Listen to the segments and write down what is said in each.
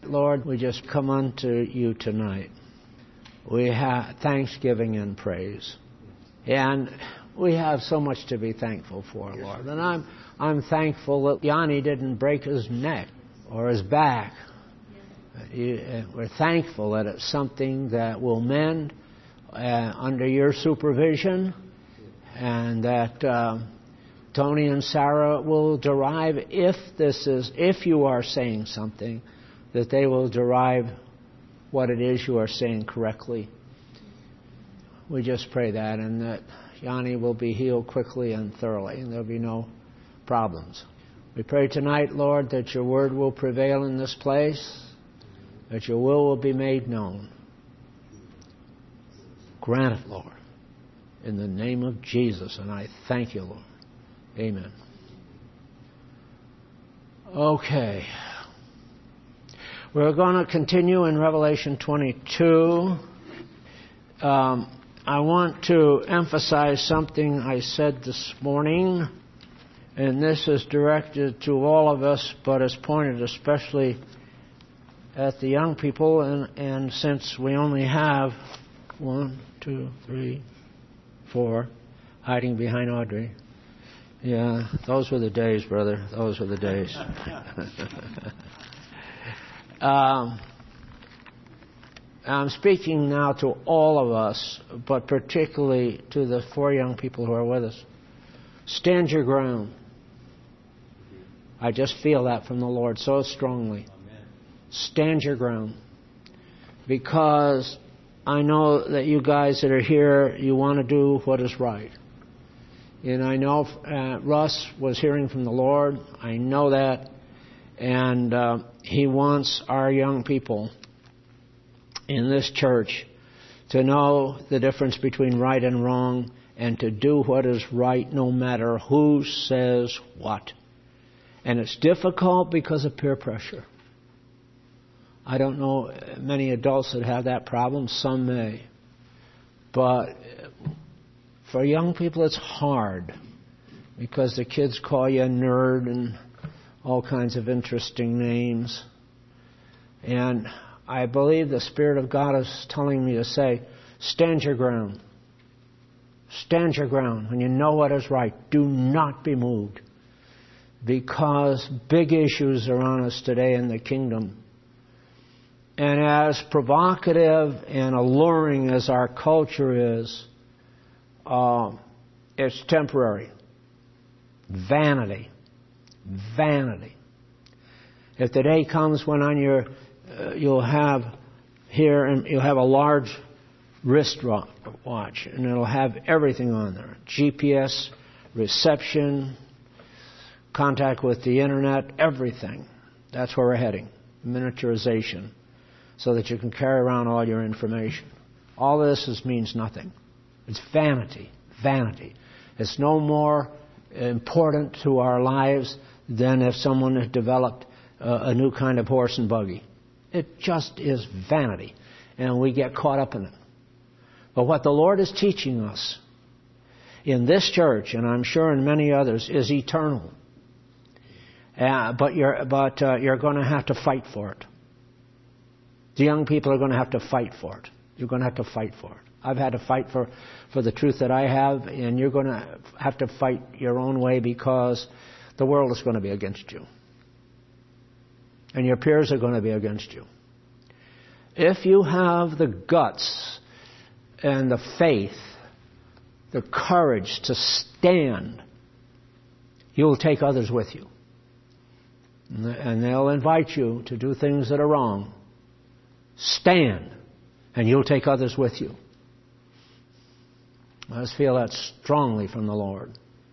Lord, we just come unto you tonight. We have thanksgiving and praise. And we have so much to be thankful for, Lord. And I'm thankful that Yanni didn't break his neck or his back. We're thankful that it's something that will mend under your supervision, and that Tony and Sarah will derive, if you are saying something, that they will derive what it is you are saying correctly. We just pray that, and that Yanni will be healed quickly and thoroughly, and there'll be no problems. We pray tonight, Lord, that your word will prevail in this place, that your will be made known. Grant it, Lord, in the name of Jesus, and I thank you, Lord. Amen. Okay. We're going to continue in Revelation 22. I want to emphasize something I said this morning, and this is directed to all of us, but it's pointed especially at the young people, and since we only have 1, 2, 3, 4 hiding behind Audrey. Yeah, those were the days, brother. Those were the days. I'm speaking now to all of us, but particularly to the 4 young people who are with us. Stand your ground. I just feel that from the Lord so strongly. Amen. Stand your ground. Because I know that you guys that are here, you want to do what is right. And I know Russ was hearing from the Lord. I know that. And he wants our young people in this church to know the difference between right and wrong, and to do what is right no matter who says what. And it's difficult because of peer pressure. I don't know many adults that have that problem. Some may. But for young people it's hard, because the kids call you a nerd and all kinds of interesting names. And I believe the Spirit of God is telling me to say, stand your ground. Stand your ground. When you know what is right, do not be moved. Because big issues are on us today in the kingdom. And as provocative and alluring as our culture is, it's temporary. Vanity. Vanity. If the day comes when on your you'll have here, and you'll have a large wrist watch, and it'll have everything on there: GPS, reception, contact with the internet, everything. That's where we're heading. Miniaturization, so that you can carry around all your information. All this means nothing. It's vanity. Vanity. It's no more important to our lives than if someone had developed a new kind of horse and buggy. It just is vanity, and we get caught up in it. But what the Lord is teaching us in this church, and I'm sure in many others, is eternal. But you're going to have to fight for it. The young people are going to have to fight for it. You're going to have to fight for it. I've had to fight for the truth that I have, and you're going to have to fight your own way, because the world is going to be against you. And your peers are going to be against you. If you have the guts and the faith, the courage to stand, you'll take others with you. And they'll invite you to do things that are wrong. Stand, and you'll take others with you. I just feel that strongly from the Lord.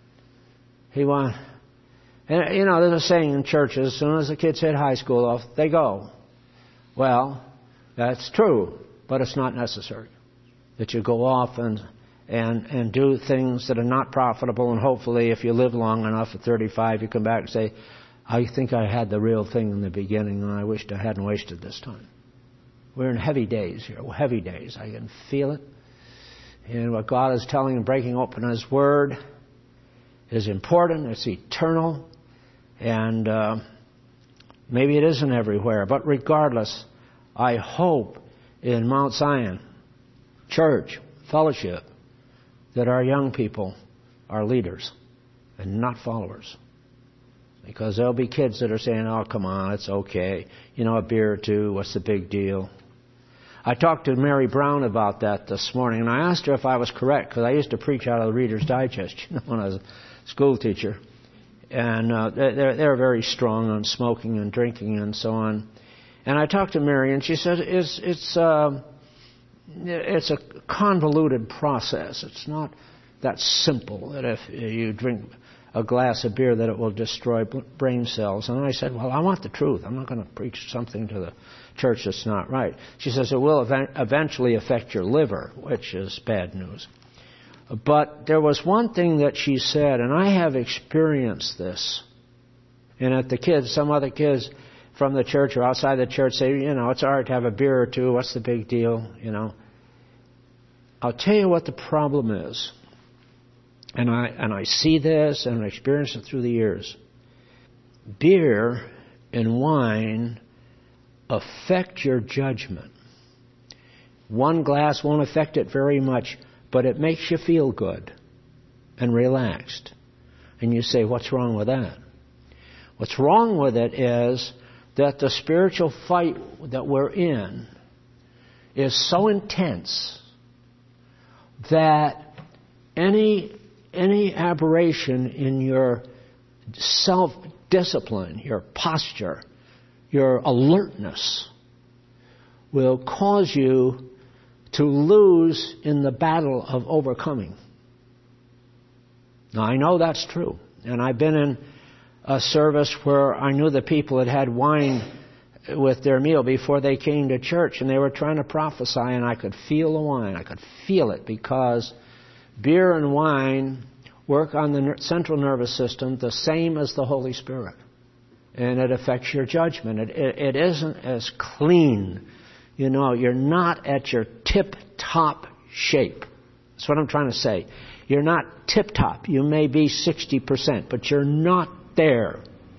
And, you know, there's a saying in churches, as soon as the kids hit high school, off they go. Well, that's true, but it's not necessary that you go off and do things that are not profitable, and hopefully if you live long enough at 35, you come back and say, I think I had the real thing in the beginning, and I wished I hadn't wasted this time. We're in heavy days here, heavy days. I can feel it. And what God is telling and breaking open His Word is important. It's eternal. And Maybe it isn't everywhere, but regardless, I hope in Mount Zion Church, fellowship, that our young people are leaders and not followers. Because there'll be kids that are saying, oh, come on, it's okay. You know, a beer or two, what's the big deal? I talked to Mary Brown about that this morning, and I asked her if I was correct, because I used to preach out of the Reader's Digest, when I was a school teacher. And they're very strong on smoking and drinking and so on. And I talked to Mary, and she said it's a convoluted process. It's not that simple that if you drink a glass of beer that it will destroy brain cells. And I said, well, I want the truth. I'm not going to preach something to the church that's not right. She says it will eventually affect your liver, which is bad news. But there was one thing that she said, and I have experienced this. And at the kids, some other kids from the church or outside the church say, you know, it's all right to have a beer or two. What's the big deal? You know. I'll tell you what the problem is. And I see this and I experience it through the years. Beer and wine affect your judgment. One glass won't affect it very much, but it makes you feel good and relaxed. And you say, what's wrong with that? What's wrong with it is that the spiritual fight that we're in is so intense that any aberration in your self-discipline, your posture, your alertness will cause you to lose in the battle of overcoming. Now, I know that's true. And I've been in a service where I knew the people had had wine with their meal before they came to church, and they were trying to prophesy, and I could feel the wine. I could feel it because beer and wine work on the central nervous system the same as the Holy Spirit. And it affects your judgment. It isn't as clean. You know, you're not at your tip-top shape. That's what I'm trying to say. You're not tip-top. You may be 60%, but you're not there.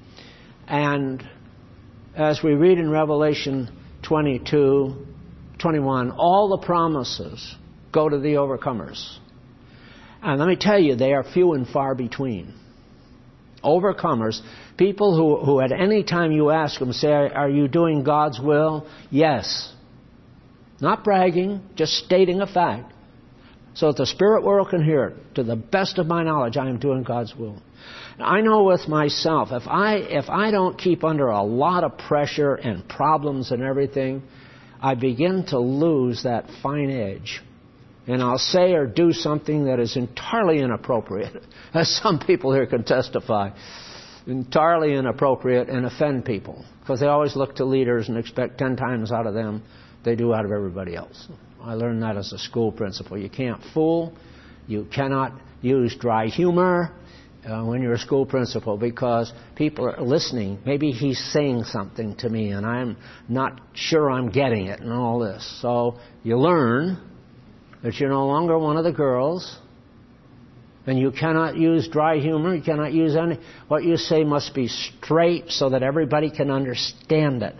And as we read in Revelation 22, 21, all the promises go to the overcomers. And let me tell you, they are few and far between. Overcomers, people who at any time you ask them, say, are you doing God's will? Yes. Not bragging, just stating a fact. So that the spirit world can hear it. To the best of my knowledge, I am doing God's will. I know with myself, if I don't keep under a lot of pressure and problems and everything, I begin to lose that fine edge. And I'll say or do something that is entirely inappropriate, as some people here can testify. Entirely inappropriate and offend people. Because they always look to leaders and expect 10 times out of them they do out of everybody else. I learned that as a school principal. You can't fool. You cannot use dry humor when you're a school principal, because people are listening. Maybe he's saying something to me and I'm not sure I'm getting it and all this. So you learn that you're no longer one of the girls, and you cannot use dry humor. You cannot use any. What you say must be straight so that everybody can understand it.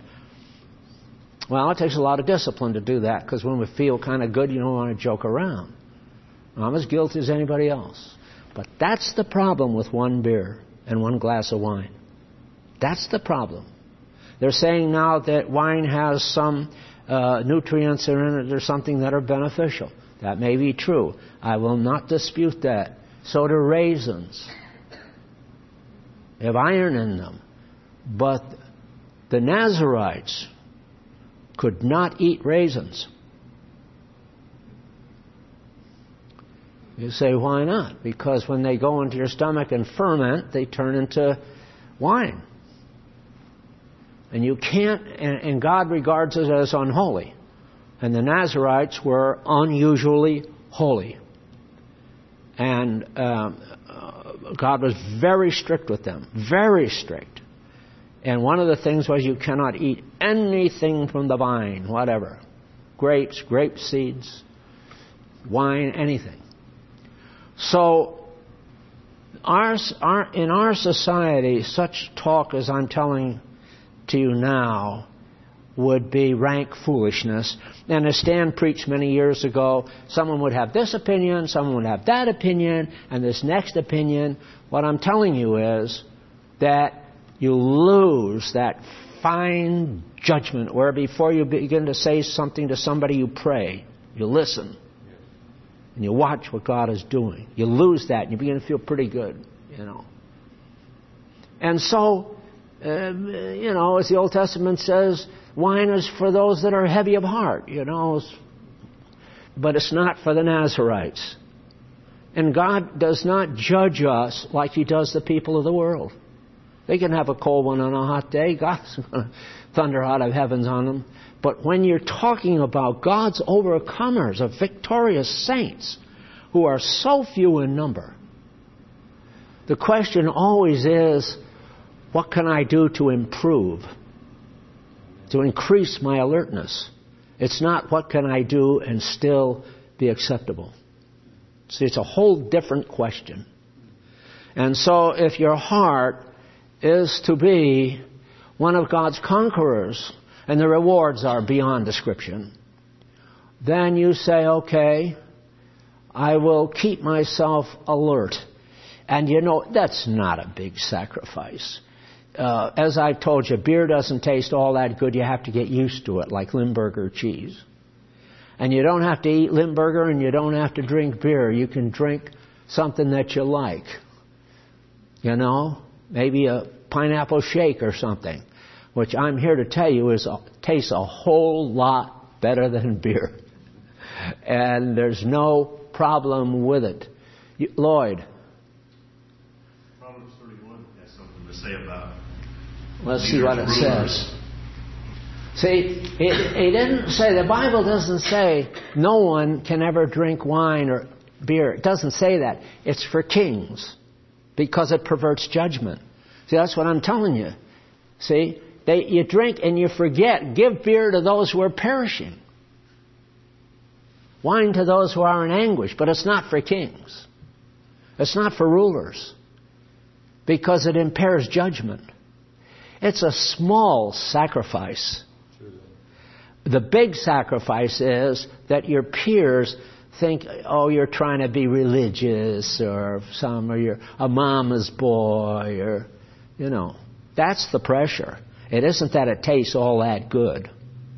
Well, it takes a lot of discipline to do that, because when we feel kind of good, you don't want to joke around. I'm as guilty as anybody else. But that's the problem with one beer and one glass of wine. That's the problem. They're saying now that wine has some nutrients in it or something that are beneficial. That may be true. I will not dispute that. So do raisins. They have iron in them. But the Nazarites could not eat raisins. You say, why not? Because when they go into your stomach and ferment, they turn into wine. And you can't, and God regards it as unholy. And the Nazarites were unusually holy. And God was very strict with them. Very strict. And one of the things was you cannot eat anything from the vine, whatever. Grapes, grape seeds, wine, anything. So in our society, such talk as I'm telling to you now would be rank foolishness. And as Stan preached many years ago, someone would have this opinion, someone would have that opinion, and this next opinion. What I'm telling you is that you lose that fine judgment where before you begin to say something to somebody, you pray, you listen, and you watch what God is doing. You lose that, and you begin to feel pretty good, And so, as the Old Testament says, wine is for those that are heavy of heart, but it's not for the Nazarites. And God does not judge us like He does the people of the world. They can have a cold one on a hot day. God's going to thunder out of heavens on them. But when you're talking about God's overcomers, of victorious saints, who are so few in number, the question always is, what can I do to improve, to increase my alertness? It's not what can I do and still be acceptable. See, it's a whole different question. And so if your heart is to be one of God's conquerors, and the rewards are beyond description, then you say, okay, I will keep myself alert. And that's not a big sacrifice. As I've told you, beer doesn't taste all that good. You have to get used to it, like Limburger cheese. And you don't have to eat Limburger, and you don't have to drink beer. You can drink something that you like. Maybe a pineapple shake or something, which I'm here to tell you tastes a whole lot better than beer. And there's no problem with it. Lloyd. Proverbs 31 has something to say about. Let's see what it says. See, it didn't say, the Bible doesn't say no one can ever drink wine or beer. It doesn't say that. It's for kings, because it perverts judgment. See, that's what I'm telling you. See, you drink and you forget. Give beer to those who are perishing. Wine to those who are in anguish. But it's not for kings. It's not for rulers. Because it impairs judgment. It's a small sacrifice. The big sacrifice is that your peers think, you're trying to be religious, or you're a mama's boy, or, that's the pressure. It isn't that it tastes all that good.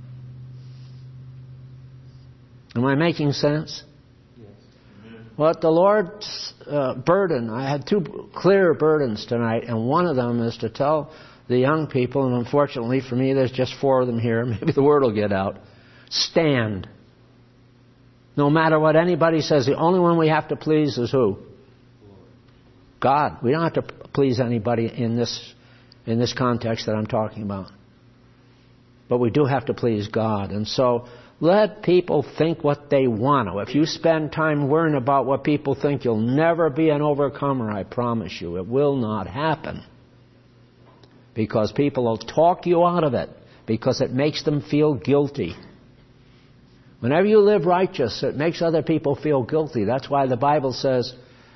Am I making sense? Yes. What the Lord's burden, I had two clear burdens tonight, and one of them is to tell the young people, and unfortunately for me there's just 4 of them here, maybe the word will get out, stand. No matter what anybody says, the only one we have to please is who? God. We don't have to please anybody in this context that I'm talking about. But we do have to please God. And so let people think what they want to. If you spend time worrying about what people think, you'll never be an overcomer, I promise you. It will not happen. Because people will talk you out of it, because it makes them feel guilty. Whenever you live righteous, it makes other people feel guilty. That's why the Bible says,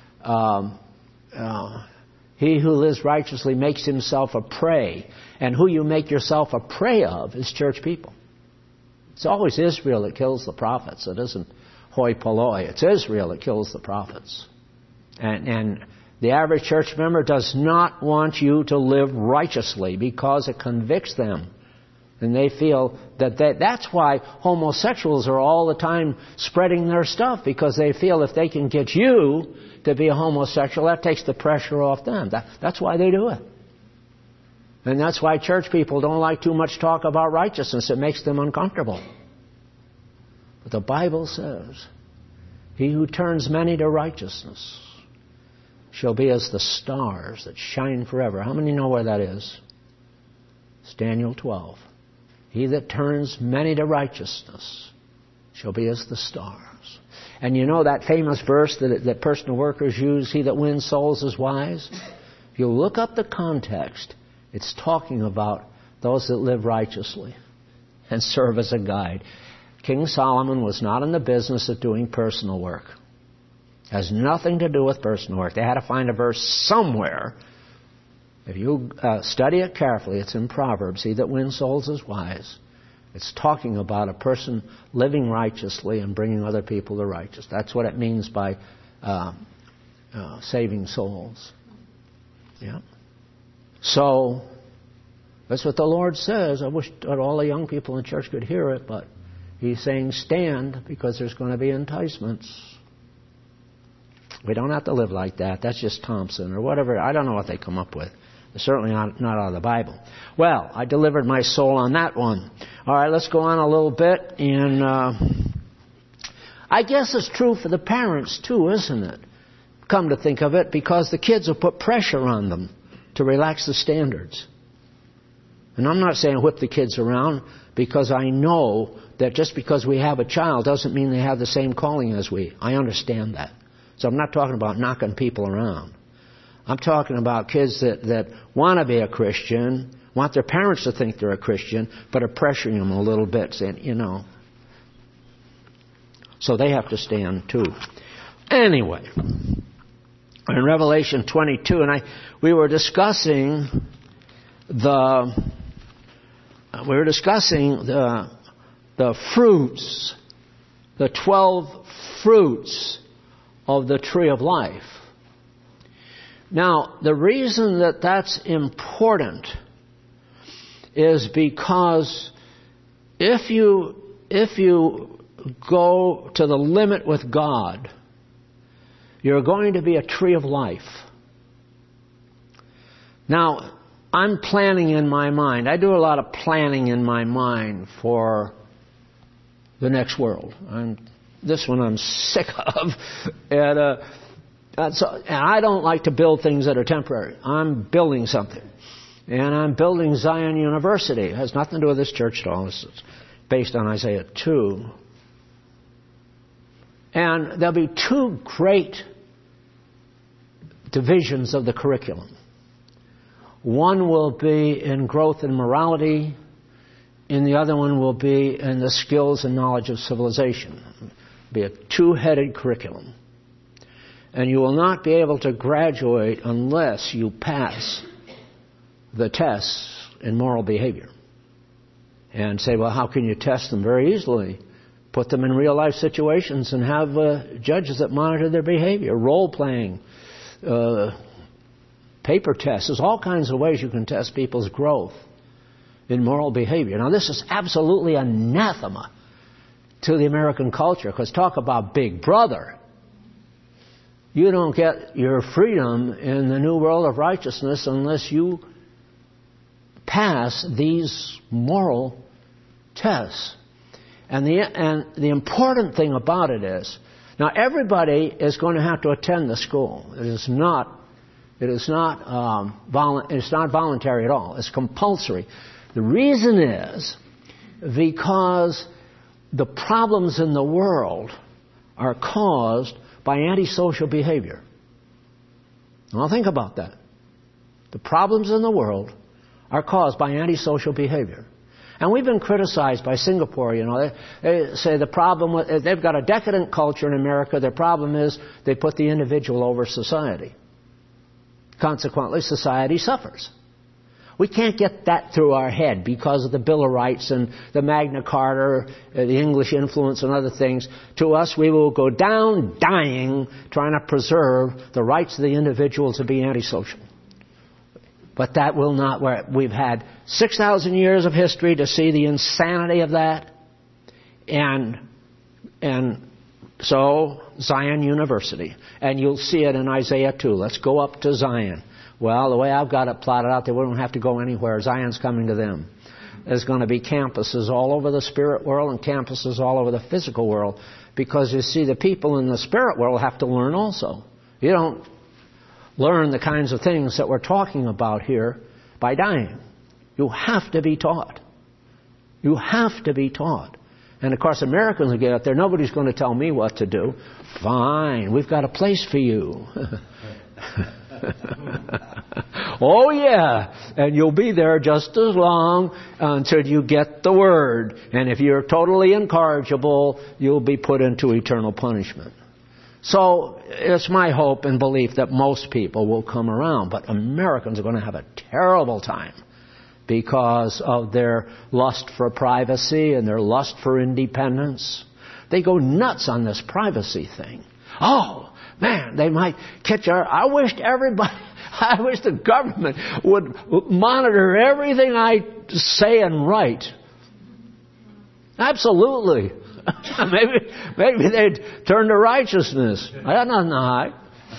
he who lives righteously makes himself a prey. And who you make yourself a prey of is church people. It's always Israel that kills the prophets. It isn't hoi polloi. It's Israel that kills the prophets. And the average church member does not want you to live righteously, because it convicts them. And they feel that's why homosexuals are all the time spreading their stuff, because they feel if they can get you to be a homosexual, that takes the pressure off them. That's why they do it. And that's why church people don't like too much talk about righteousness. It makes them uncomfortable. But the Bible says, he who turns many to righteousness shall be as the stars that shine forever. How many know where that is? It's Daniel 12. He that turns many to righteousness shall be as the stars. And you know that famous verse that personal workers use, he that wins souls is wise? If you look up the context, it's talking about those that live righteously and serve as a guide. King Solomon was not in the business of doing personal work. It has nothing to do with personal work. They had to find a verse somewhere If you study it carefully, it's in Proverbs. He that wins souls is wise. It's talking about a person living righteously and bringing other people to righteousness. That's what it means by saving souls. Yeah. So, that's what the Lord says. I wish that all the young people in church could hear it, but He's saying stand because there's going to be enticements. We don't have to live like that. That's just Thompson or whatever. I don't know what they come up with. It's certainly not out of the Bible. Well, I delivered my soul on that one. All right, let's go on a little bit. And I guess it's true for the parents too, isn't it? Come to think of it, because the kids will put pressure on them to relax the standards. And I'm not saying whip the kids around, because I know that just because we have a child doesn't mean they have the same calling as we. I understand that. So I'm not talking about knocking people around. I'm talking about kids that want to be a Christian, want their parents to think they're a Christian, but are pressuring them a little bit, saying, So they have to stand too. Anyway, in Revelation 22, and we were discussing the fruits, the 12 fruits of the tree of life. Now, the reason that that's important is because if you go to the limit with God, you're going to be a tree of life. Now, I'm planning in my mind. I do a lot of planning in my mind for the next world. This one I'm sick of. And I don't like to build things that are temporary. I'm building something. And I'm building Zion University. It has nothing to do with this church at all. It's based on Isaiah 2. And there'll be two great divisions of the curriculum. One will be in growth and morality, and the other one will be in the skills and knowledge of civilization. It'll be a two-headed curriculum. And you will not be able to graduate unless you pass the tests in moral behavior. And say, well, how can you test them? Very easily. Put them in real-life situations and have judges that monitor their behavior. Role-playing, paper tests. There's all kinds of ways you can test people's growth in moral behavior. Now, this is absolutely anathema to the American culture, because talk about Big Brother. You don't get your freedom in the new world of righteousness unless you pass these moral tests. And the important thing about it is, now everybody is going to have to attend the school. It's not voluntary at all. It's compulsory. The reason is because the problems in the world are caused by antisocial behavior. Now think about that. The problems in the world are caused by antisocial behavior. And we've been criticized by Singapore, They say the problem, they've got a decadent culture in America. Their problem is they put the individual over society. Consequently, society suffers. We can't get that through our head because of the Bill of Rights and the Magna Carta, the English influence and other things. To us, we will go down dying trying to preserve the rights of the individual to be antisocial. But that will not work. We've had 6,000 years of history to see the insanity of that. And so, Zion University. And you'll see it in Isaiah 2. Let's go up to Zion. Well, the way I've got it plotted out, they won't have to go anywhere. Zion's coming to them. There's going to be campuses all over the spirit world and campuses all over the physical world. Because you see, the people in the spirit world have to learn also. You don't learn the kinds of things that we're talking about here by dying. You have to be taught. You have to be taught. And of course, Americans will get out there. Nobody's going to tell me what to do. Fine, we've got a place for you. Oh yeah, and you'll be there just as long until you get the word. And if you're totally incorrigible, you'll be put into eternal punishment. So it's my hope and belief that most people will come around. But Americans are going to have a terrible time because of their lust for privacy and their lust for independence. They go nuts on this privacy thing. Oh, man, they might catch I wish the government would monitor everything I say and write. Absolutely. Maybe they'd turn to righteousness. I don't know.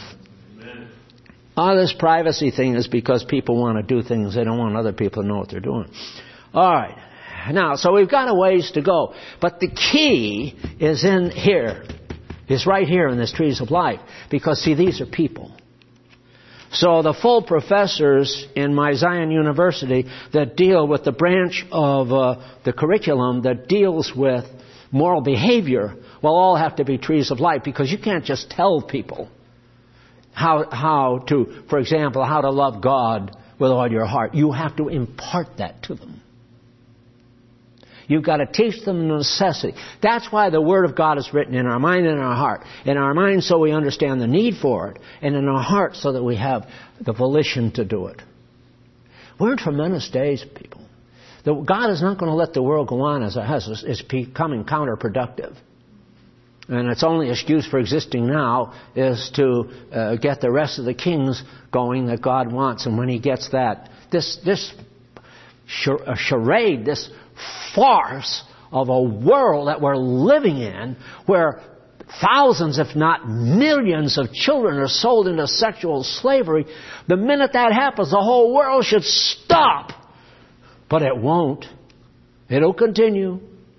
All this privacy thing is because people want to do things. They don't want other people to know what they're doing. All right. Now, so we've got a ways to go. But the key is in here. It's right here in this Trees of Life. Because, see, these are people. So the full professors in my Zion University that deal with the branch of the curriculum that deals with moral behavior will all have to be Trees of Life, because you can't just tell people how to, for example, how to love God with all your heart. You have to impart that to them. You've got to teach them the necessity. That's why the Word of God is written in our mind and in our heart. In our mind so we understand the need for it, and in our heart so that we have the volition to do it. We're in tremendous days, people. God is not going to let the world go on as it has. It's becoming counterproductive. And its only excuse for existing now is to get the rest of the kings going that God wants. And when He gets that, this charade, this farce of a world that we're living in, where thousands, if not millions of children are sold into sexual slavery, the minute that happens, the whole world should stop. But it won't. It'll continue.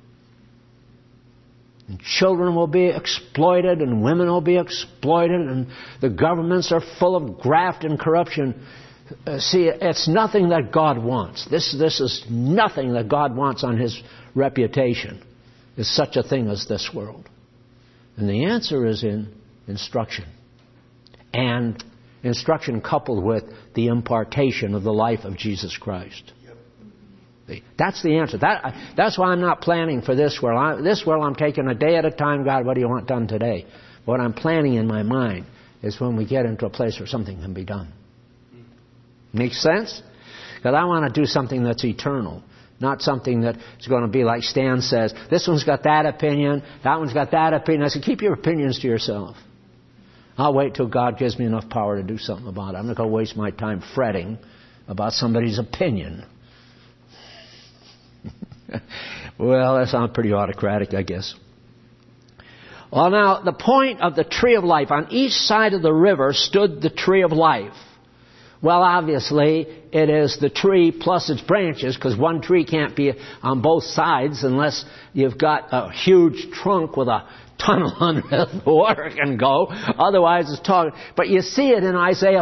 And children will be exploited, and women will be exploited, and the governments are full of graft and corruption. See, it's nothing that God wants. This is nothing that God wants on His reputation, is such a thing as this world. And the answer is in instruction. And instruction coupled with the impartation of the life of Jesus Christ. That's the answer. That's why I'm not planning for this world. This world I'm taking a day at a time. God, what do you want done today? What I'm planning in my mind is when we get into a place where something can be done. Makes sense? Because I want to do something that's eternal. Not something that's going to be like Stan says, this one's got that opinion, that one's got that opinion. I said, keep your opinions to yourself. I'll wait till God gives me enough power to do something about it. I'm not going to waste my time fretting about somebody's opinion. Well, that sounds pretty autocratic, I guess. Well, now, the point of the tree of life, on each side of the river stood the tree of life. Well, obviously, it is the tree plus its branches, because one tree can't be on both sides unless you've got a huge trunk with a tunnel under it, the water can go. Otherwise, it's tall. But you see it in Ezekiel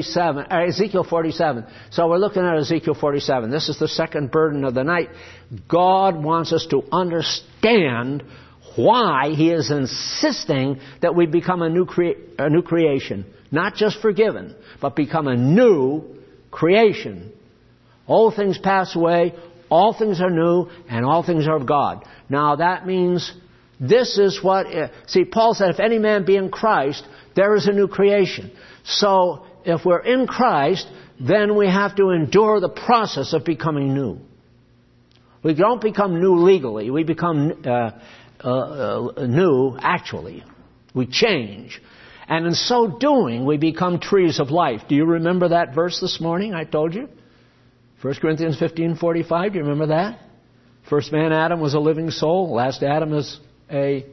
47. So we're looking at Ezekiel 47. This is the second burden of the night. God wants us to understand why He is insisting that we become a new creation. Not just forgiven, but become a new creation. Old things pass away, all things are new, and all things are of God. Now that means this is what... See, Paul said, if any man be in Christ, there is a new creation. So, if we're in Christ, then we have to endure the process of becoming new. We don't become new legally. We become new actually. We change. And in so doing, we become trees of life. Do you remember that verse this morning I told you? 1 Corinthians 15:45. Do you remember that? First man, Adam, was a living soul. Last Adam is a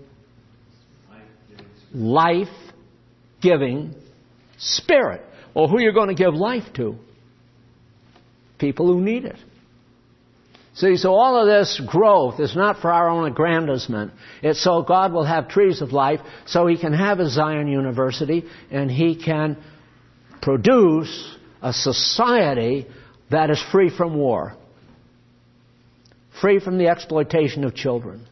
life-giving spirit. Well, who are you going to give life to? People who need it. See, so all of this growth is not for our own aggrandizement. It's so God will have trees of life, so He can have a Zion University, and He can produce a society that is free from war, free from the exploitation of children.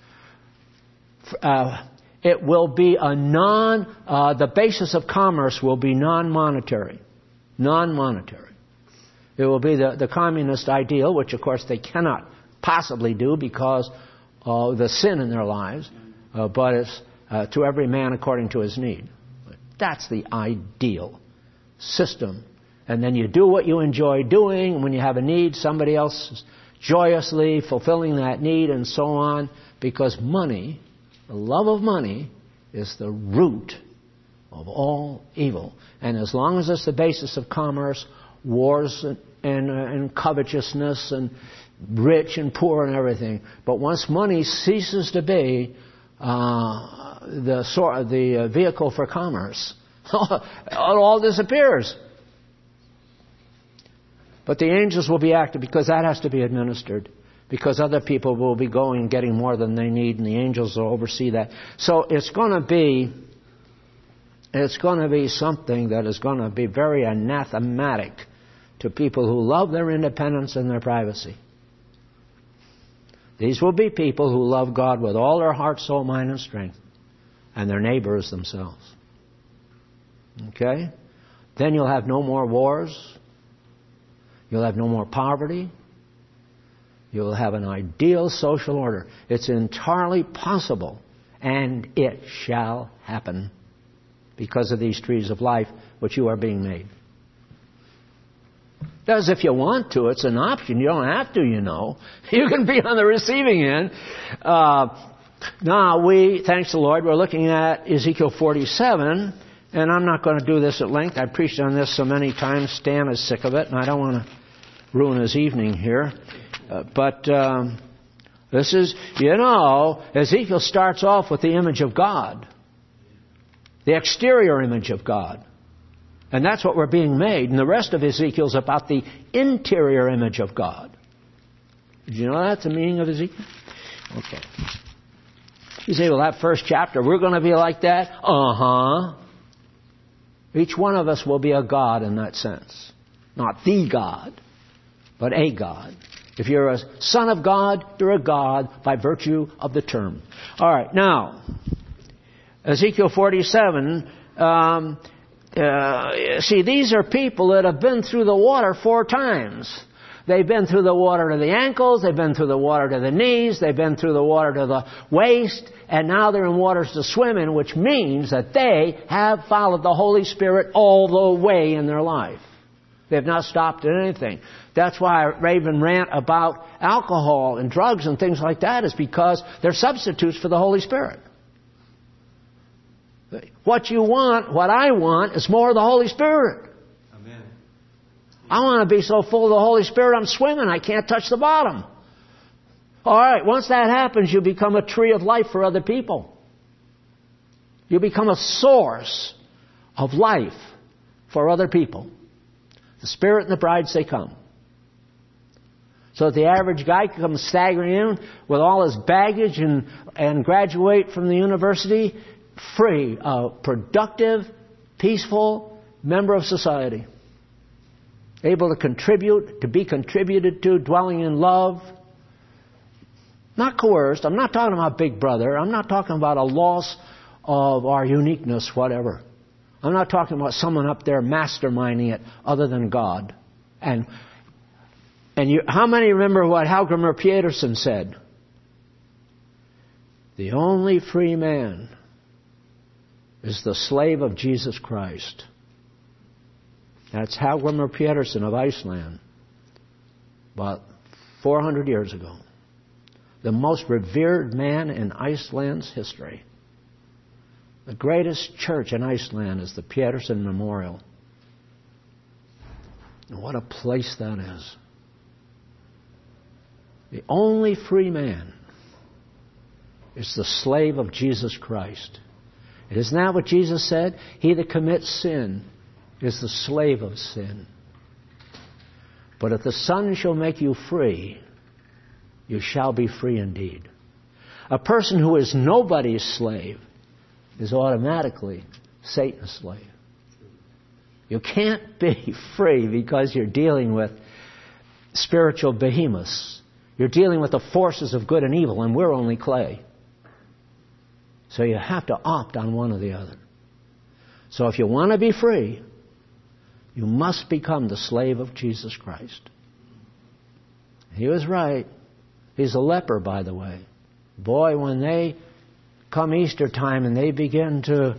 It will be the basis of commerce will be non-monetary. Non-monetary. It will be the communist ideal, which of course they cannot possibly do because of the sin in their lives. But it's to every man according to his need. That's the ideal system. And then you do what you enjoy doing. And when you have a need, somebody else is joyously fulfilling that need and so on. Because money, the love of money, is the root of all evil. And as long as it's the basis of commerce, wars and covetousness and rich and poor and everything. But once money ceases to be the vehicle for commerce, it all disappears. But the angels will be active because that has to be administered. Because other people will be going and getting more than they need, and the angels will oversee that. So it's going to be something that is going to be very anathematic to people who love their independence and their privacy. These will be people who love God with all their heart, soul, mind, and strength, and their neighbors themselves. Okay? Then you'll have no more wars. You'll have no more poverty. You'll have an ideal social order. It's entirely possible, and it shall happen because of these trees of life which you are being made. As if you want to, it's an option. You don't have to, you know. You can be on the receiving end. Now, thanks the Lord, we're looking at Ezekiel 47, and I'm not going to do this at length. I preached on this so many times. Stan is sick of it, and I don't want to ruin his evening here. But this is, Ezekiel starts off with the image of God. The exterior image of God. And that's what we're being made. And the rest of Ezekiel is about the interior image of God. Did you know that's the meaning of Ezekiel? Okay. You say, well, that first chapter, we're going to be like that? Uh-huh. Each one of us will be a God in that sense. Not the God, but a God. If you're a son of God, you're a God by virtue of the term. All right, now, Ezekiel 47, see, these are people that have been through the water 4 times. They've been through the water to the ankles, they've been through the water to the knees, they've been through the water to the waist, and now they're in waters to swim in, which means that they have followed the Holy Spirit all the way in their life. They've not stopped at anything. That's why I rave and rant about alcohol and drugs and things like that, is because they're substitutes for the Holy Spirit. What you want, what I want, is more of the Holy Spirit. Amen. I want to be so full of the Holy Spirit I'm swimming, I can't touch the bottom. All right, once that happens, you become a tree of life for other people. You become a source of life for other people. The Spirit and the bride say, come. So that the average guy can come staggering in with all his baggage and graduate from the university free, a productive, peaceful member of society. Able to contribute, to be contributed to, dwelling in love. Not coerced. I'm not talking about Big Brother. I'm not talking about a loss of our uniqueness, whatever. I'm not talking about someone up there masterminding it other than God. And how many remember what Hjalmar Pedersen said? The only free man is the slave of Jesus Christ. That's Hjalmar Pedersen of Iceland, about 400 years ago. The most revered man in Iceland's history. The greatest church in Iceland is the Pedersen Memorial. And what a place that is. The only free man is the slave of Jesus Christ. Isn't that what Jesus said? He that commits sin is the slave of sin. But if the Son shall make you free, you shall be free indeed. A person who is nobody's slave is automatically Satan's slave. You can't be free because you're dealing with spiritual behemoths. You're dealing with the forces of good and evil, and we're only clay. So you have to opt on one or the other. So if you want to be free, you must become the slave of Jesus Christ. He was right. He's a leper, by the way. Boy, when they come Easter time and they begin to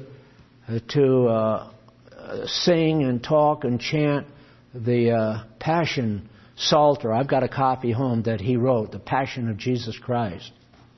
sing and talk and chant the Passion Psalter. I've got a copy home that he wrote, The Passion of Jesus Christ.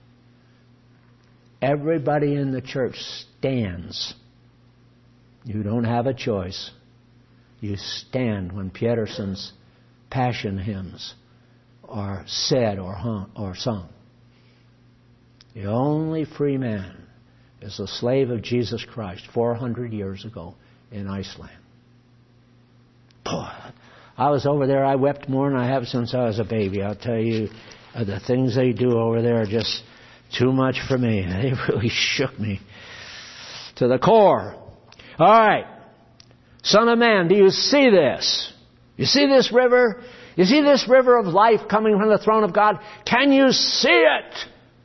Everybody in the church stands. You don't have a choice. You stand when Pedersen's Passion hymns are said or sung. The only free man is a slave of Jesus Christ 400 years ago in Iceland. Boy, I was over there, I wept more than I have since I was a baby. I'll tell you, the things they do over there are just too much for me. They really shook me to the core. All right. Son of man, do you see this? You see this river? You see this river of life coming from the throne of God? Can you see it?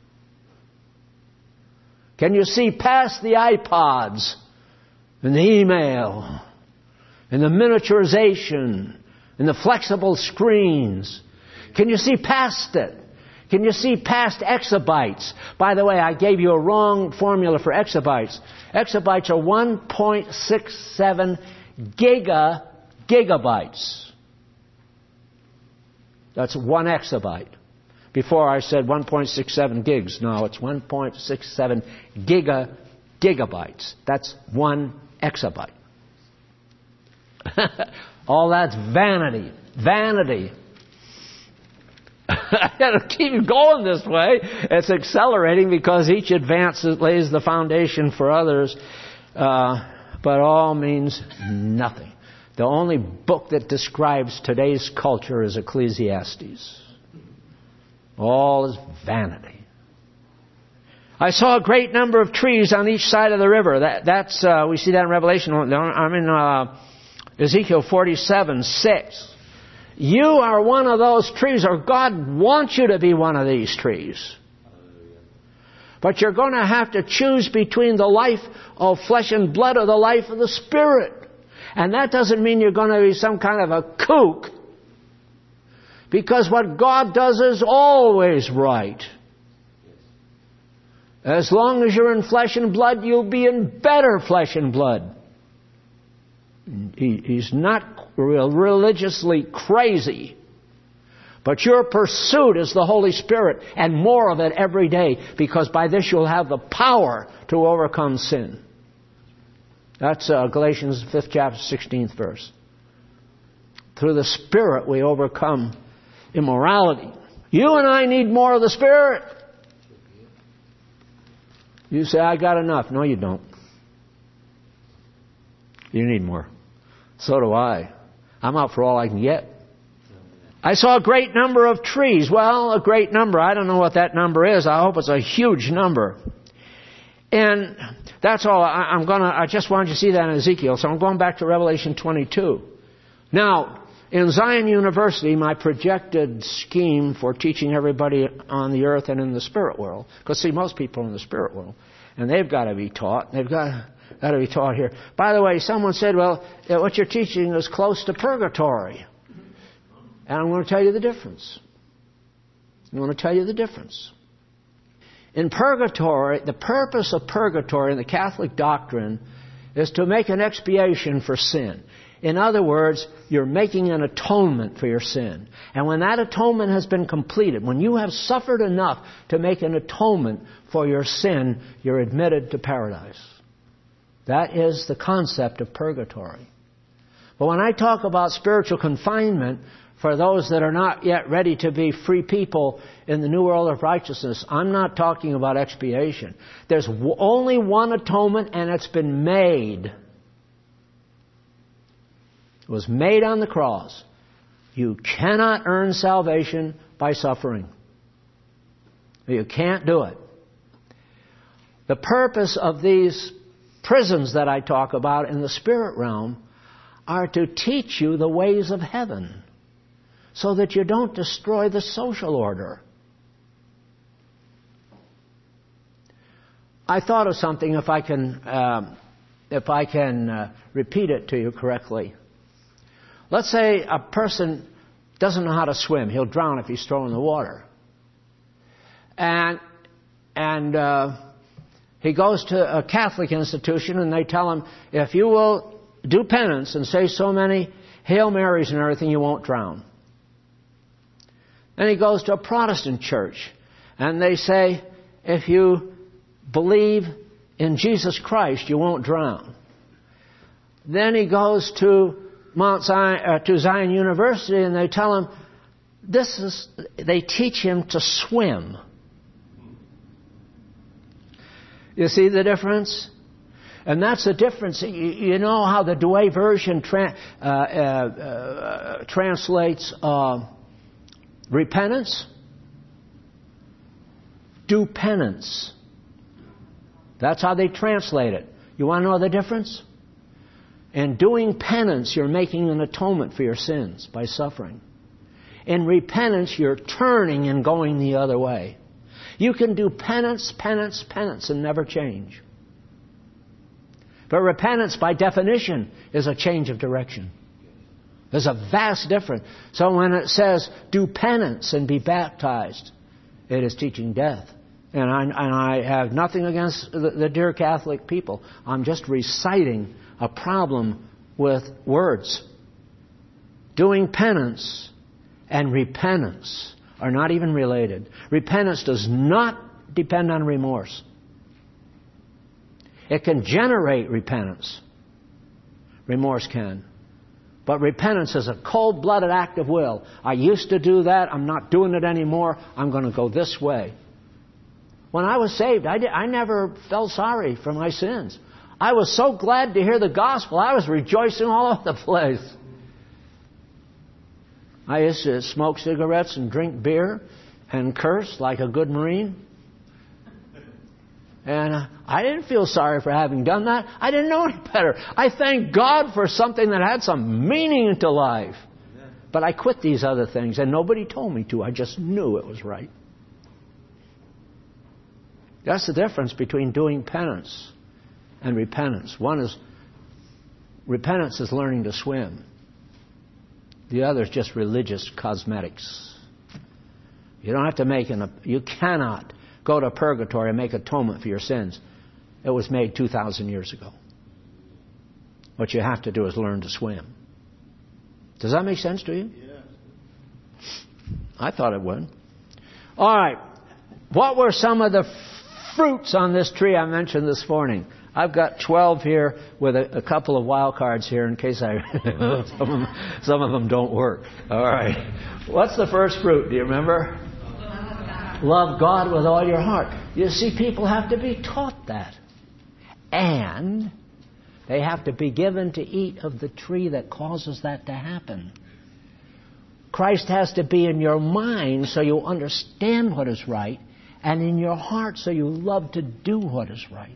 Can you see past the iPods and the email and the miniaturization and the flexible screens? Can you see past it? Can you see past exabytes? By the way, I gave you a wrong formula for exabytes. Exabytes are 1.67 gigabytes. That's 1 exabyte. Before I said 1.67 gigs. No, it's 1.67 gigabytes. That's 1 exabyte. All that's vanity. Vanity. I got to keep going this way. It's accelerating because each advance lays the foundation for others. But all means nothing. The only book that describes today's culture is Ecclesiastes. All is vanity. I saw a great number of trees on each side of the river. That's we see that in Revelation. I'm in Ezekiel 47:6. You are one of those trees, or God wants you to be one of these trees. But you're going to have to choose between the life of flesh and blood or the life of the Spirit. And that doesn't mean you're going to be some kind of a kook. Because what God does is always right. As long as you're in flesh and blood, you'll be in better flesh and blood. He's not religiously crazy. But your pursuit is the Holy Spirit, and more of it every day, because by this you'll have the power to overcome sin. That's Galatians 5th chapter, 16th verse. Through the Spirit we overcome immorality. You and I need more of the Spirit. You say, I got enough. No, you don't. You need more. So do I. I'm out for all I can get. I saw a great number of trees. Well, a great number. I don't know what that number is. I hope it's a huge number. And that's all. I just wanted you to see that in Ezekiel. So I'm going back to Revelation 22. Now, in Zion University, my projected scheme for teaching everybody on the earth and in the spirit world, because see, most people are in the spirit world, and they've got to be taught. They've got to be taught here. By the way, someone said, well, what you're teaching is close to purgatory. And I'm going to tell you the difference. I'm going to tell you the difference. In purgatory, the purpose of purgatory in the Catholic doctrine is to make an expiation for sin. In other words, you're making an atonement for your sin. And when that atonement has been completed, when you have suffered enough to make an atonement for your sin, you're admitted to paradise. That is the concept of purgatory. But when I talk about spiritual confinement, for those that are not yet ready to be free people in the new world of righteousness, I'm not talking about expiation. There's only one atonement, and it's been made. It was made on the cross. You cannot earn salvation by suffering. You can't do it. The purpose of these prisons that I talk about in the spirit realm are to teach you the ways of heaven, so that you don't destroy the social order. I thought of something, if I can repeat it to you correctly. Let's say a person doesn't know how to swim. He'll drown if he's thrown in the water. And he He goes to a Catholic institution and they tell him, if you will do penance and say so many Hail Marys and everything, you won't drown. Then he goes to a Protestant church and they say, if you believe in Jesus Christ, you won't drown. Then he goes to Zion University and they tell him, they teach him to swim. You see the difference? And that's the difference. You know how the Douay version translates repentance? Do penance. That's how they translate it. You want to know the difference? In doing penance, you're making an atonement for your sins by suffering. In repentance, you're turning and going the other way. You can do penance, penance, penance and never change. But repentance, by definition, is a change of direction. There's a vast difference. So when it says, do penance and be baptized, it is teaching death. And I have nothing against the dear Catholic people. I'm just reciting a problem with words. Doing penance and repentance are not even related. Repentance does not depend on remorse. It can generate repentance. Remorse can. But repentance is a cold-blooded act of will. I used to do that. I'm not doing it anymore. I'm going to go this way. When I was saved, I never felt sorry for my sins. I was so glad to hear the gospel. I was rejoicing all over the place. I used to smoke cigarettes and drink beer and curse like a good Marine. And I didn't feel sorry for having done that. I didn't know any better. I thank God for something that had some meaning to life. But I quit these other things, and nobody told me to. I just knew it was right. That's the difference between doing penance and repentance. Repentance is learning to swim. The other is just religious cosmetics. You don't have to you cannot go to purgatory and make atonement for your sins. It was made 2,000 years ago. What you have to do is learn to swim. Does that make sense to you? Yeah. I thought it would. All right. What were some of the fruits on this tree I mentioned this morning? I've got 12 here with a couple of wild cards here in case some of them don't work. All right. What's the first fruit? Do you remember? Love God with all your heart. You see, people have to be taught that. And they have to be given to eat of the tree that causes that to happen. Christ has to be in your mind so you understand what is right, and in your heart so you love to do what is right.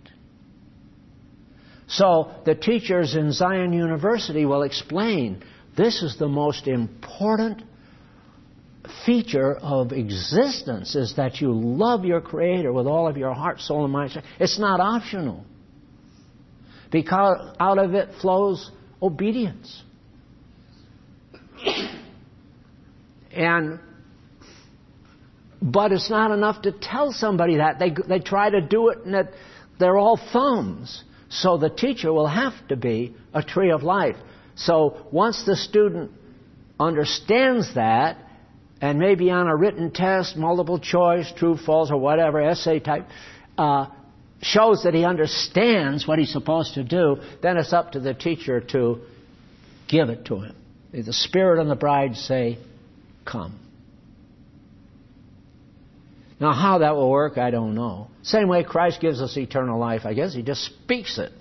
So the teachers in Zion University will explain this is the most important feature of existence, is that you love your Creator with all of your heart, soul, and mind. It's not optional. Because out of it flows obedience. But it's not enough to tell somebody that. They try to do it and they're all thumbs. So the teacher will have to be a tree of life. So once the student understands that, and maybe on a written test, multiple choice, true, false, or whatever, essay type, shows that he understands what he's supposed to do, then it's up to the teacher to give it to him. The Spirit and the bride say, come. Now, how that will work, I don't know. Same way Christ gives us eternal life, I guess. He just speaks it.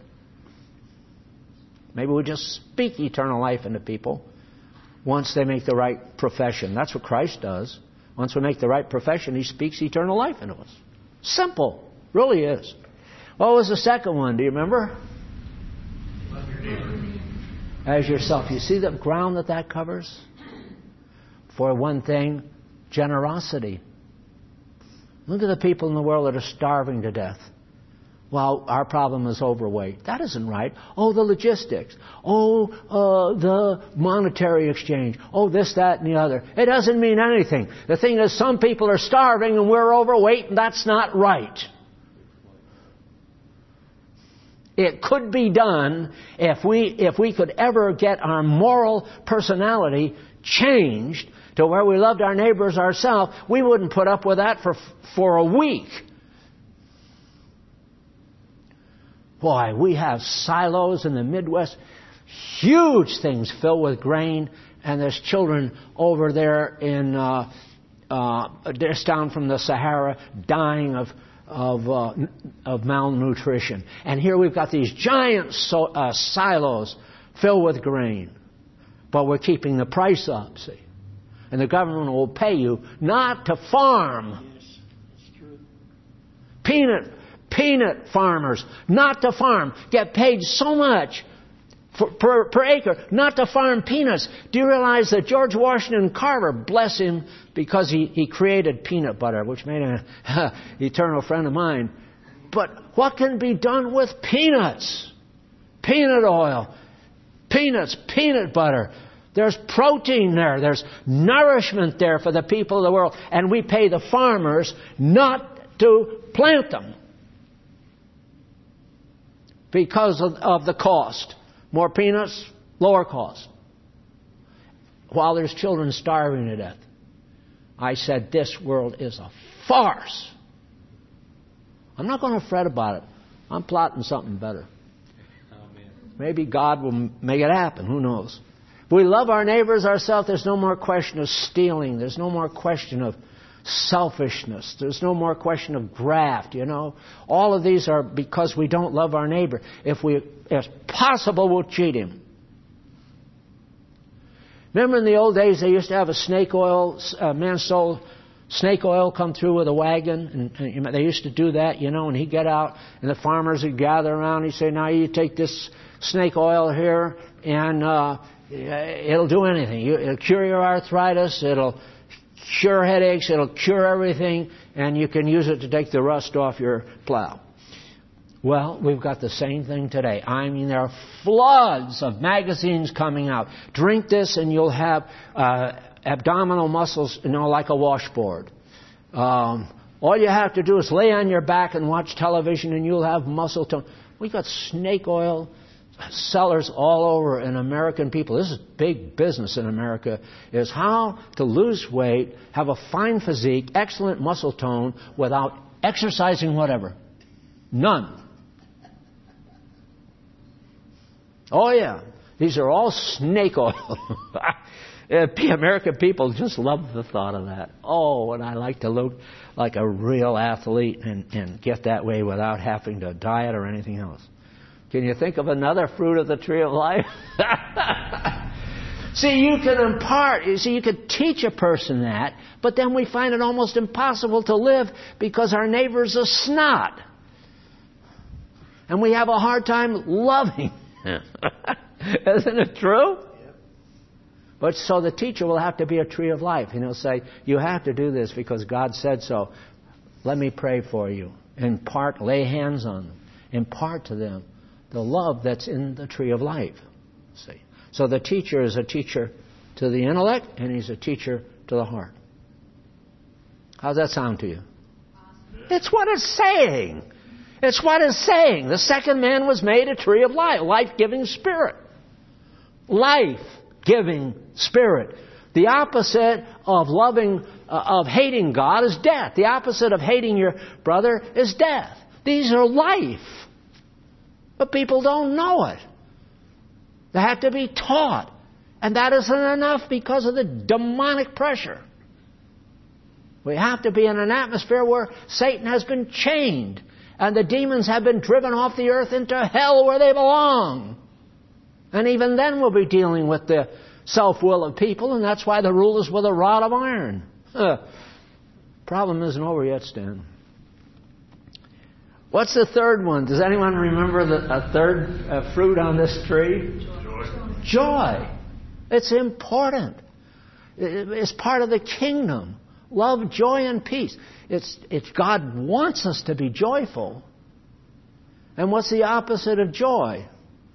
Maybe we just speak eternal life into people once they make the right profession. That's what Christ does. Once we make the right profession, He speaks eternal life into us. Simple. Really is. What was the second one? Do you remember? Love your neighbor as yourself. You see the ground that covers? For one thing, generosity. Look at the people in the world that are starving to death. Well, our problem is overweight. That isn't right. Oh, the logistics. Oh, the monetary exchange. Oh, this, that, and the other. It doesn't mean anything. The thing is, some people are starving and we're overweight, and that's not right. It could be done if we could ever get our moral personality changed to where we loved our neighbors ourselves. We wouldn't put up with that for a week. Boy, we have silos in the Midwest, huge things filled with grain, and there's children over there in just down from the Sahara dying of malnutrition. And here we've got these giant silos filled with grain, but we're keeping the price up, see. And the government will pay you not to farm. Yes, that's true. Peanut farmers, not to farm, get paid so much per acre, not to farm peanuts. Do you realize that George Washington Carver, bless him, because he created peanut butter, which made an eternal friend of mine. But what can be done with peanuts? Peanut oil, peanuts, peanut butter. There's protein there. There's nourishment there for the people of the world. And we pay the farmers not to plant them because of the cost. More peanuts, lower cost. While there's children starving to death. I said, this world is a farce. I'm not going to fret about it. I'm plotting something better. Amen. Maybe God will make it happen. Who knows? If we love our neighbors ourselves, there's no more question of stealing. There's no more question of selfishness. There's no more question of graft, you know. All of these are because we don't love our neighbor. If possible, we'll cheat him. Remember in the old days, they used to have a snake oil, man sold snake oil come through with a wagon, and they used to do that, you know, and he'd get out, and the farmers would gather around, he'd say, now you take this snake oil here, and it'll do anything. It'll cure your arthritis, it'll cure headaches, it'll cure everything, and you can use it to take the rust off your plow. Well, we've got the same thing today. I mean, there are floods of magazines coming out. Drink this and you'll have abdominal muscles, you know, like a washboard. All you have to do is lay on your back and watch television and you'll have muscle tone. We've got snake oil sellers all over in American people. This is big business in America, is how to lose weight, have a fine physique, excellent muscle tone without exercising whatever. None. Oh yeah, these are all snake oil. American people just love the thought of that. Oh, and I like to look like a real athlete and get that way without having to diet or anything else. Can you think of another fruit of the tree of life? See, you can impart, you could teach a person that, but then we find it almost impossible to live because our neighbor's a snot. And we have a hard time loving. Isn't it true? Yep. But so the teacher will have to be a tree of life. And he'll say, you have to do this because God said so. Let me pray for you. Impart, lay hands on them. Impart to them the love that's in the tree of life. See? So the teacher is a teacher to the intellect and he's a teacher to the heart. How's that sound to you? Awesome. It's what it's saying. It's what it's saying. The second man was made a tree of life, life-giving spirit. Life-giving spirit. The opposite of hating God is death. The opposite of hating your brother is death. These are life. But people don't know it. They have to be taught. And that isn't enough because of the demonic pressure. We have to be in an atmosphere where Satan has been chained. And the demons have been driven off the earth into hell where they belong. And even then we'll be dealing with the self-will of people, and that's why the rule is with a rod of iron. Problem isn't over yet, Stan. What's the third one? Does anyone remember a third fruit on this tree? Joy. It's important. It's part of the kingdom. Love, joy, and peace. It's God wants us to be joyful. And what's the opposite of joy?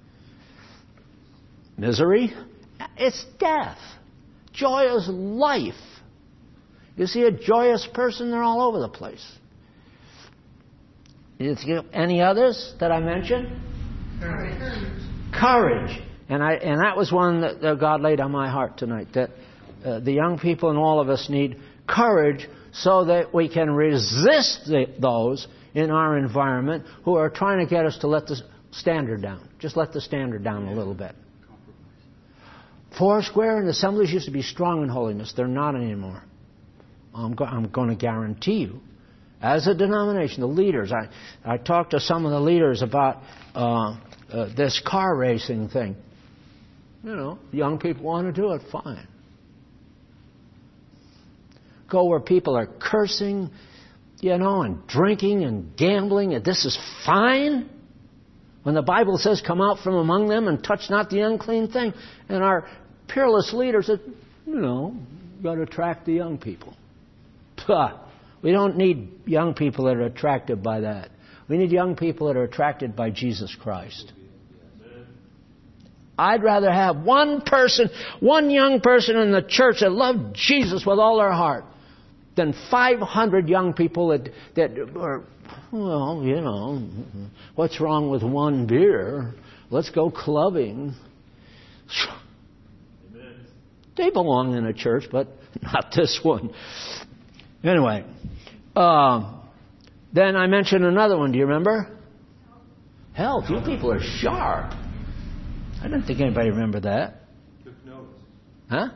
Misery. It's death. Joy is life. You see a joyous person, they're all over the place. Any others that I mentioned? Courage. And that was one that God laid on my heart tonight, that the young people and all of us need courage so that we can resist those in our environment who are trying to get us to let the standard down. Just let the standard down a little bit. Foursquare and assemblies used to be strong in holiness. They're not anymore. I'm going to guarantee you. As a denomination, the leaders, I talked to some of the leaders about this car racing thing. You know, young people want to do it, fine. Go where people are cursing, and drinking and gambling, and this is fine? When the Bible says, come out from among them and touch not the unclean thing. And our peerless leaders said, got to attract the young people. We don't need young people that are attracted by that. We need young people that are attracted by Jesus Christ. I'd rather have one young person in the church that loved Jesus with all their heart than 500 young people that are, what's wrong with one beer? Let's go clubbing. Amen. They belong in a church, but not this one. Anyway, then I mentioned another one. Do you remember? Health. You people are sharp. I didn't think anybody remembered that. Took notes. Huh?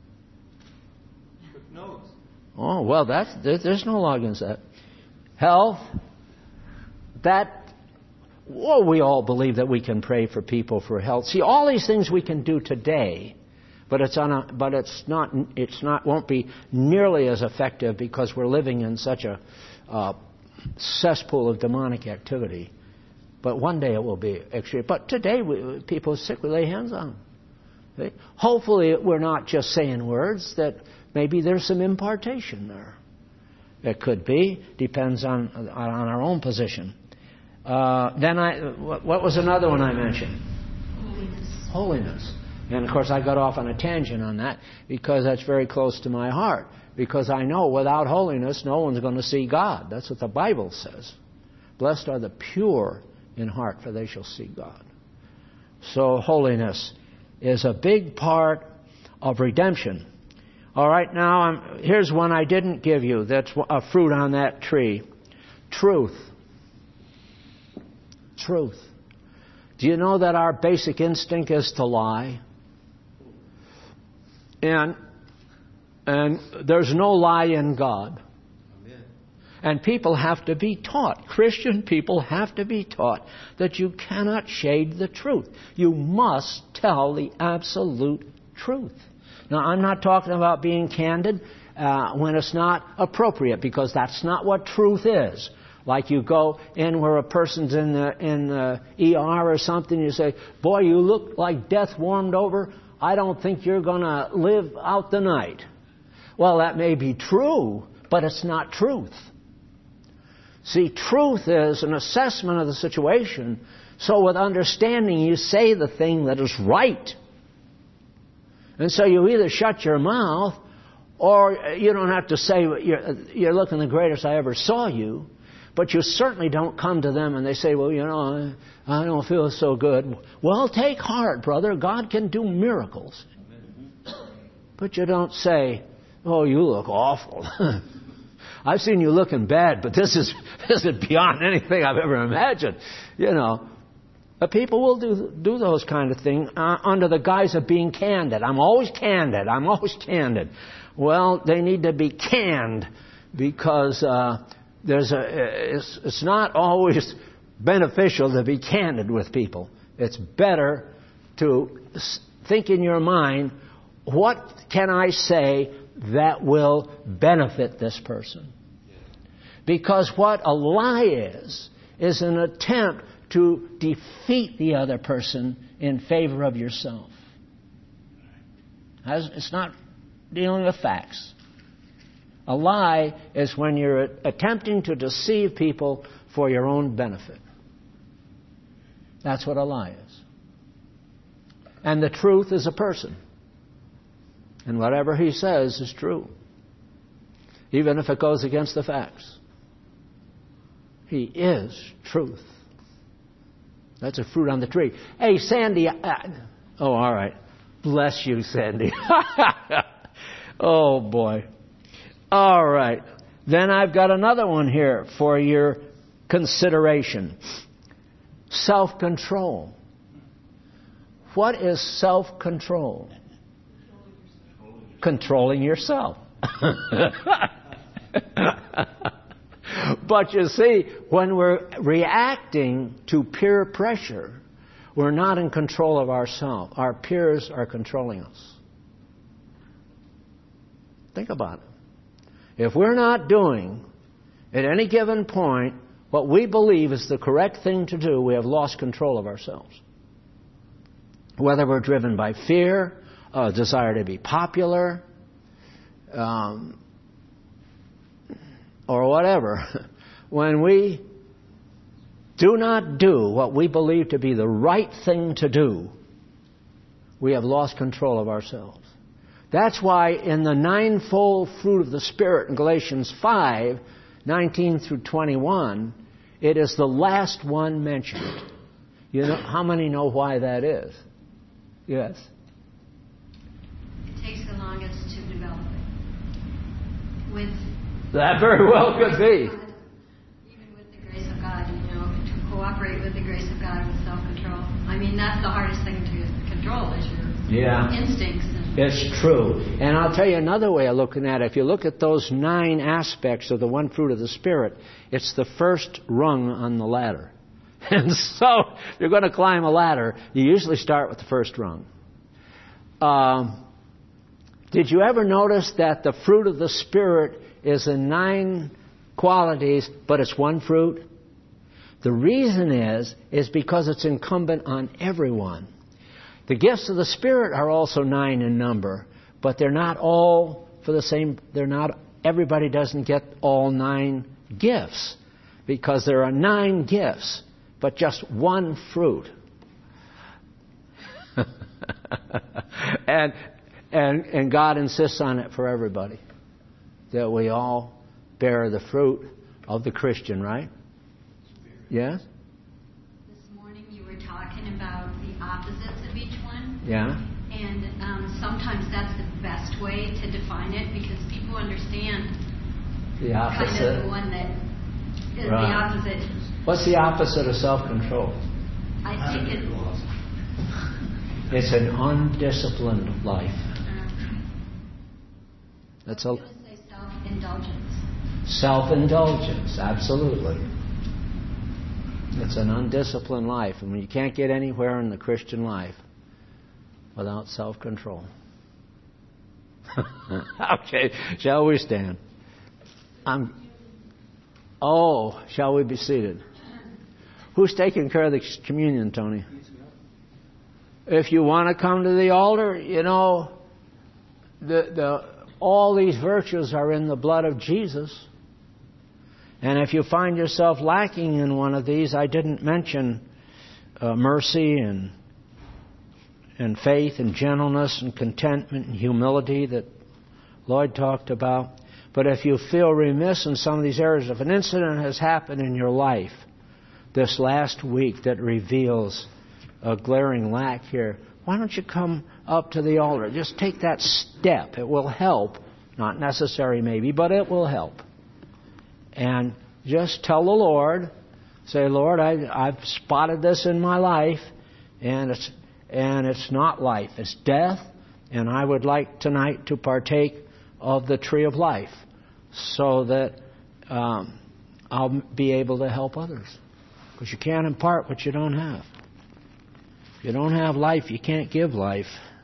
Took notes. Oh, well, there's no law against that. Health. We all believe that we can pray for people for health. See, all these things we can do today, but it won't be nearly as effective because we're living in such a cesspool of demonic activity. But one day it will be extreme. But today, people are sick, we lay hands on them. Okay? Hopefully, we're not just saying words, that maybe there's some impartation there. It could be. Depends on our own position. Then what was another one I mentioned? Holiness. And of course, I got off on a tangent on that because that's very close to my heart. Because I know without holiness, no one's going to see God. That's what the Bible says. Blessed are the pure in heart, for they shall see God. So holiness is a big part of redemption. All right, now here's one I didn't give you. That's a fruit on that tree. Truth. Truth. Do you know that our basic instinct is to lie? And there's no lie in God. And people have to be taught. Christian people have to be taught that you cannot shade the truth. You must tell the absolute truth. Now, I'm not talking about being candid when it's not appropriate, because that's not what truth is. Like you go in where a person's in the ER or something, you say, boy, you look like death warmed over. I don't think you're going to live out the night. Well, that may be true, but it's not truth. See, truth is an assessment of the situation. So with understanding, you say the thing that is right. And so you either shut your mouth, or you don't have to say, you're looking the greatest I ever saw you. But you certainly don't come to them and they say, well, I don't feel so good. Well, take heart, brother. God can do miracles. But you don't say, oh, you look awful. I've seen you looking bad, but this is beyond anything I've ever imagined. But people will do those kind of things under the guise of being candid. I'm always candid. I'm always candid. Well, they need to be canned because it's not always beneficial to be candid with people. It's better to think in your mind, what can I say that will benefit this person? Because what a lie is an attempt to defeat the other person in favor of yourself. It's not dealing with facts. A lie is when you're attempting to deceive people for your own benefit. That's what a lie is. And the truth is a person. And whatever he says is true. Even if it goes against the facts. He is truth. That's a fruit on the tree. Hey, Sandy. Oh, all right. Bless you, Sandy. Oh, boy. All right. Then I've got another one here for your consideration. Self-control. What is self-control? Controlling yourself. But you see, when we're reacting to peer pressure, we're not in control of ourselves. Our peers are controlling us. Think about it. If we're not doing, at any given point, what we believe is the correct thing to do, we have lost control of ourselves. Whether we're driven by fear, a desire to be popular, or whatever. When we do not do what we believe to be the right thing to do, we have lost control of ourselves. That's why in the ninefold fruit of the Spirit in Galatians 5, 19 through 21, it is the last one mentioned. You know, how many know why that is? Yes. It takes the longest to develop it. That very well could be. Even with the grace of God, to cooperate with the grace of God with self-control. I mean, that's the hardest thing to control is your instincts. It's true. And I'll tell you another way of looking at it. If you look at those 9 aspects of the one fruit of the Spirit, it's the first rung on the ladder. And so, if you're going to climb a ladder, you usually start with the first rung. Did you ever notice that the fruit of the Spirit is in 9 qualities, but it's one fruit? The reason is because it's incumbent on everyone. The gifts of the Spirit are also 9 in number, but they're not all for the same. Everybody doesn't get all 9 gifts, because there are 9 gifts, but just one fruit. And God insists on it for everybody, that we all bear the fruit of the Christian, right? Yes? This morning you were talking about the opposites of each one. Yeah. And sometimes that's the best way to define it, because people understand the opposite. Kind of the one that is Right. the opposite. What's the opposite of self-control? I think It's an undisciplined life. That's I'm going to say self-indulgence. Self-indulgence, absolutely. It's an undisciplined life, and you can't get anywhere in the Christian life without self-control. Okay, shall we stand? Shall we be seated? Who's taking care of the communion, Tony? If you want to come to the altar, all these virtues are in the blood of Jesus. And if you find yourself lacking in one of these, I didn't mention mercy and faith and gentleness and contentment and humility that Lloyd talked about. But if you feel remiss in some of these areas, if an incident has happened in your life this last week that reveals a glaring lack here, why don't you come up to the altar? Just take that step. It will help. Not necessary maybe, but it will help. And just tell the Lord, say, Lord, I've spotted this in my life, and it's not life, it's death, and I would like tonight to partake of the tree of life so that I'll be able to help others. Because you can't impart what you don't have. If you don't have life, you can't give life.